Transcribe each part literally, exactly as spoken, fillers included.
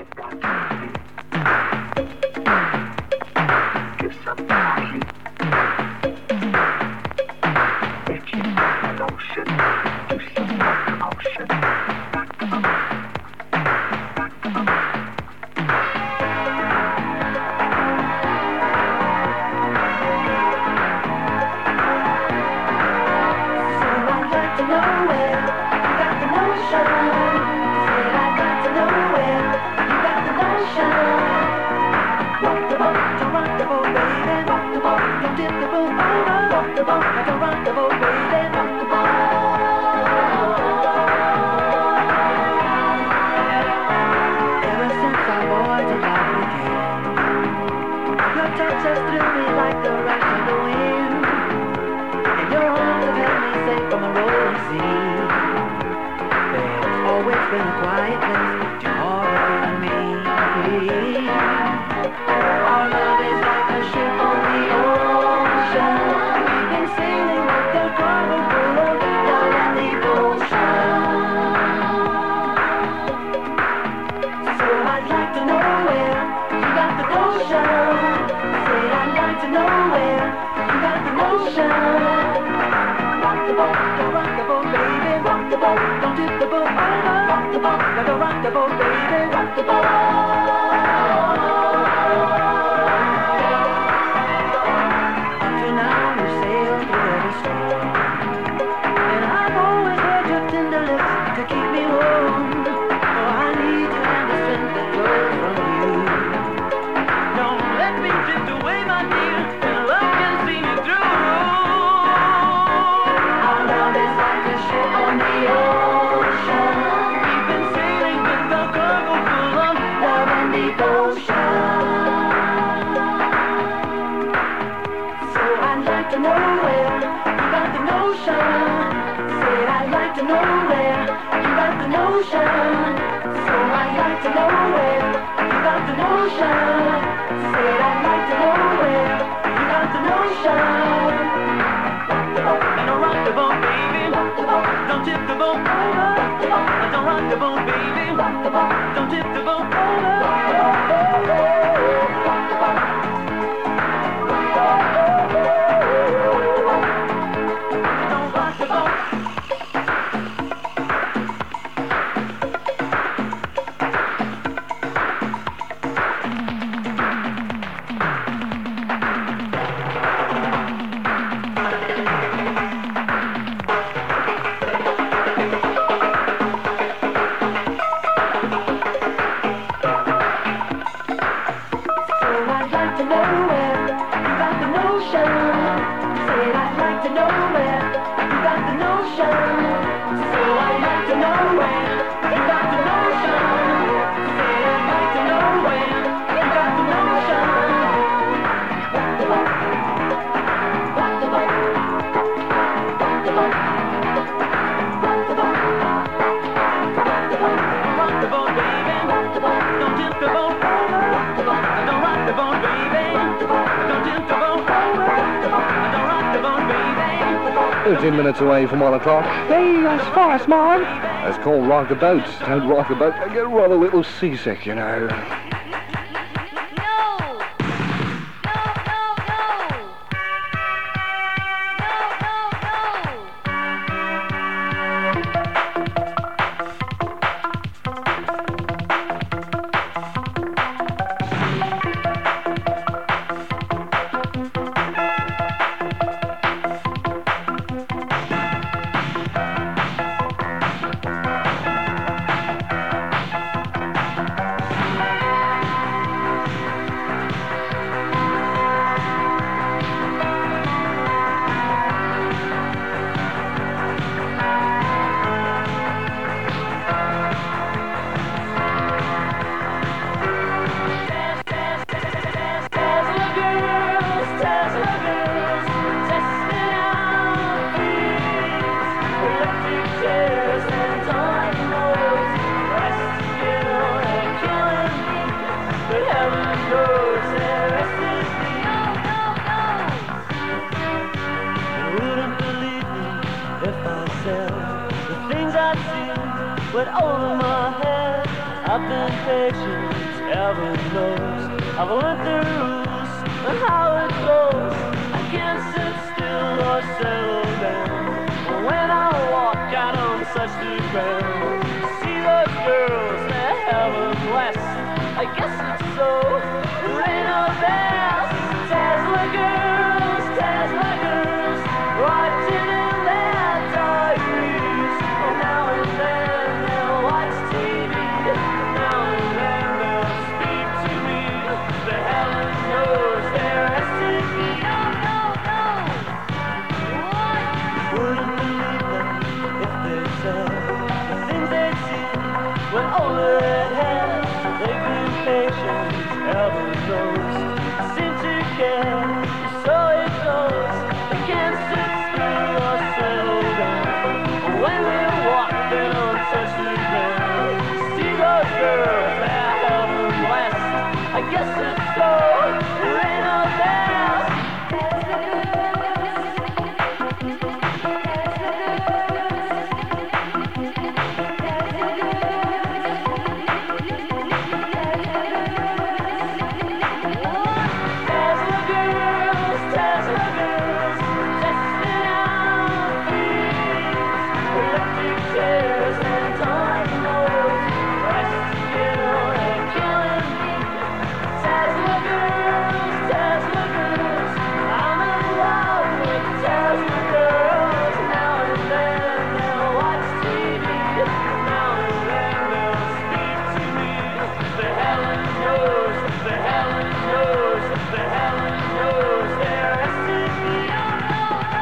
thirteen minutes away from one o'clock. Hey, that's fast, man. It's called Rock the Boat. Don't rock the boat. I get rather a little seasick, you know. Went over my head, I I've been patient, heaven knows. I've learned the rules and how it goes. I can't sit still or settle down. But when I walk, I don't touch the ground. See those girls, they're heaven blessed. I guess it's so. Ring a bell, Tesla girls, Tesla girls, watching in their diaries. Oh, now and then they'll watch T V. Now and then they'll speak to me. The heaven knows they're asking me. No, no, no. What? Wouldn't believe them if they said the things they'd seen when older ahead. They've been patient, heaven knows. Seem to care, so it goes. They can't sit still or settle down. When they walk, they don't touch the ground. See those girls, they're heaven blessed. I guess it's so. Ring a bell. Tesla girls, Tesla girls, testing out things. Electric chairs and time modes, resting on a killing me. Tesla girls, Tesla girls, I'm in love with Tesla girls. Now and then they'll watch T V. Now and then they'll speak to me. The heaven knows, the heaven knows, the heaven knows they're asking me. No, no, no.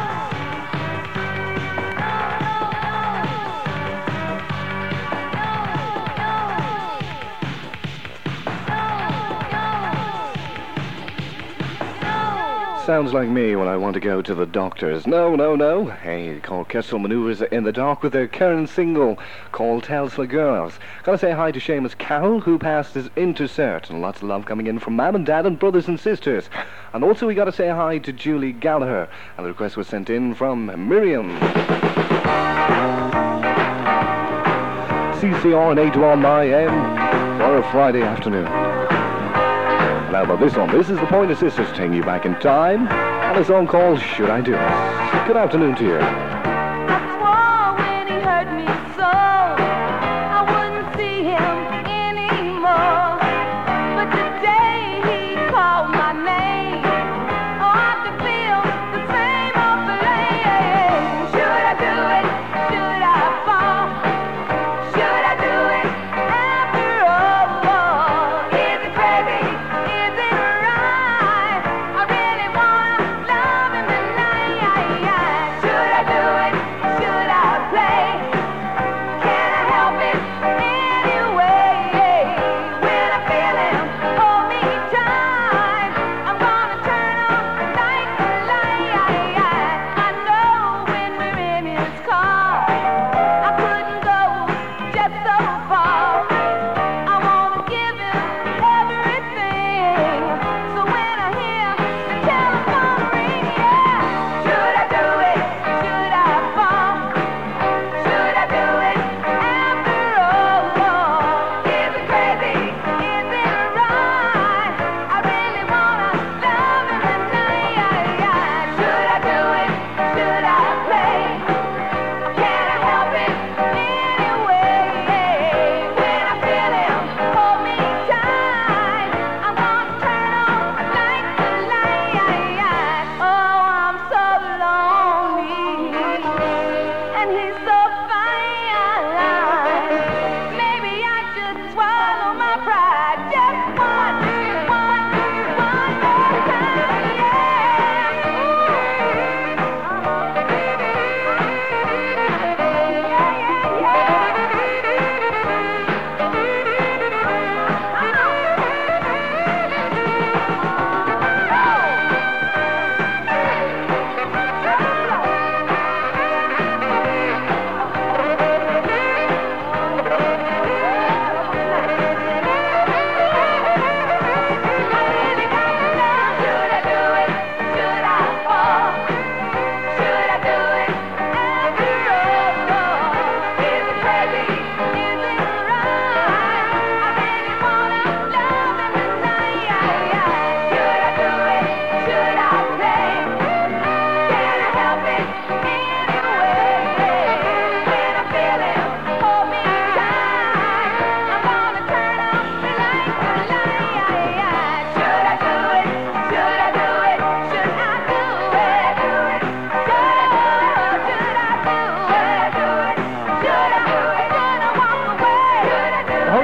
Sounds like me when I want to go to the doctors. No, no, no. Hey, called Kestrel Manoeuvres in the Dark with their current single called Tesla Girls. Gotta say hi to Seamus Carroll, who passed his intercert, and lots of love coming in from Mum and Dad and brothers and sisters. And also we gotta say hi to Julie Gallagher, and the request was sent in from Miriam. C C R and eight to one A M for a Friday afternoon. Now about this one, this is the Pointer Sisters taking you back in time, and a song called Should I Do It? Good afternoon to you. I swore when he hurt me so, I wouldn't see him anymore. But today he called my name. Oh, I could feel the same off the lane. Should I do it? Should I fall? Should I do it after all? Is it crazy? Is it right? I really wanna love him tonight. Should I do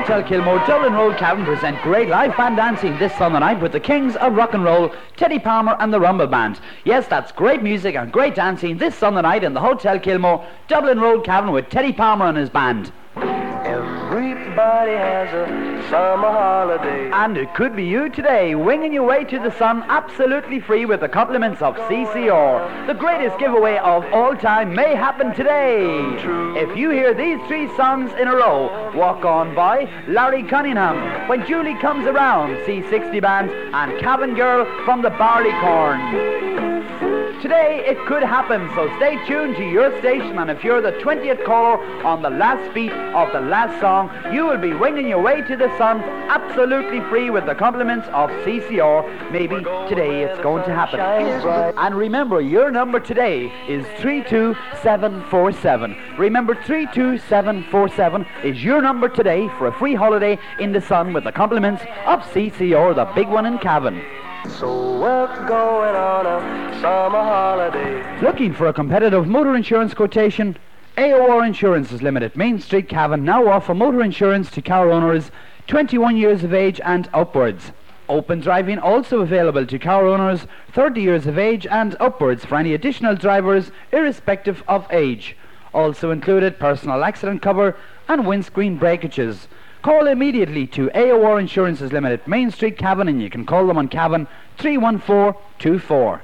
Hotel Kilmore, Dublin Road, Cavan present great live band dancing this Sunday night with the Kings of Rock and Roll, Teddy Palmer and the Rumble Band. Yes, that's great music and great dancing this Sunday night in the Hotel Kilmore, Dublin Road, Cavan with Teddy Palmer and his band. Everybody has a summer holiday. And it could be you today, winging your way to the sun absolutely free with the compliments of C C R. The greatest giveaway of all time may happen today. If you hear these three songs in a row, Walk On By, Larry Cunningham, When Julie Comes Around, C sixty Band, and Cabin Girl from the Barleycorn. Today it could happen, so stay tuned to your station, and if you're the twentieth caller on the last beat of the last song, you will be winging your way to the sun absolutely free with the compliments of C C R. Maybe today it's going to happen. And remember, your number today is three two seven four seven. Remember, three two seven four seven is your number today for a free holiday in the sun with the compliments of C C R, the big one in Cavan. So we're going on a summer holiday. Looking for a competitive motor insurance quotation? A O R Insurances Limited, Main Street, Cavan, now offer motor insurance to car owners twenty-one years of age and upwards. Open driving also available to car owners thirty years of age and upwards for any additional drivers irrespective of age. Also included personal accident cover and windscreen breakages. Call immediately to A O R Insurances Limited, Main Street, Cavan, and you can call them on Cavan three one four two four.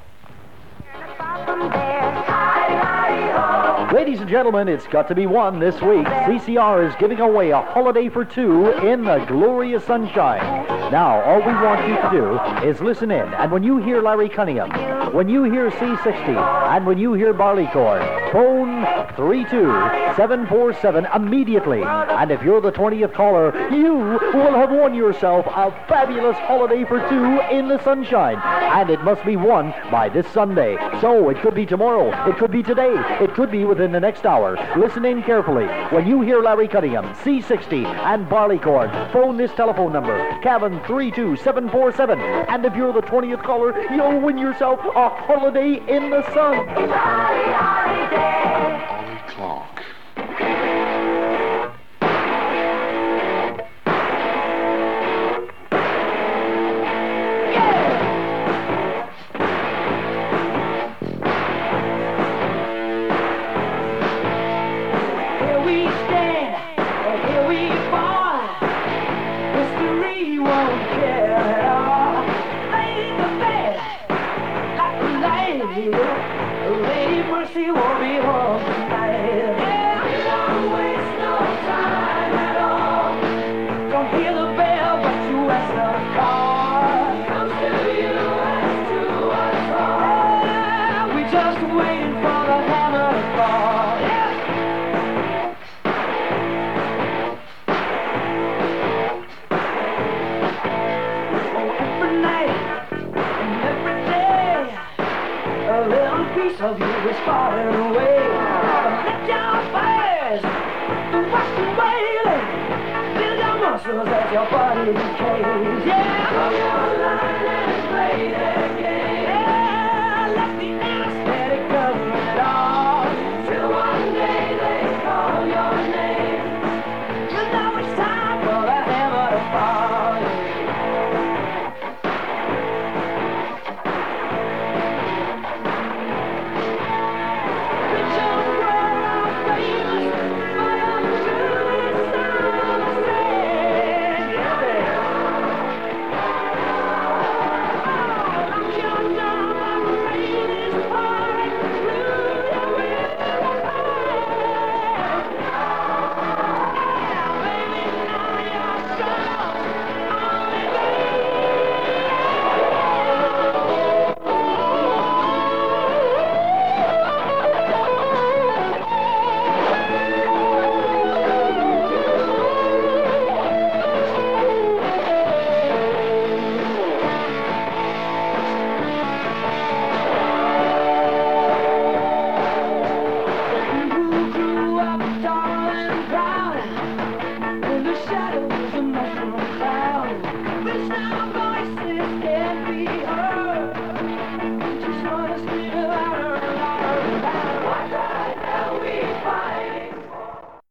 Ladies and gentlemen, it's got to be one this week. C C R is giving away a holiday for two in the glorious sunshine. Now, all we want you to do is listen in, and when you hear Larry Cunningham, when you hear C sixty, and when you hear Barleycorn, phone three two seven four seven immediately. And if you're the twentieth caller, you will have won yourself a fabulous holiday for two in the sunshine. And it must be won by this Sunday. So it could be tomorrow, it could be today, it could be within the next hour. Listen in carefully. When you hear Larry Cunningham, C sixty, and Barleycorn, phone this telephone number, Cavan three two seven four seven. And if you're the twentieth caller, you'll win yourself a holiday in the sun. Ollie Clark. Of you is falling away. Let your fires wash away. Build your muscles as your body decays. Yeah, come your line and play that game.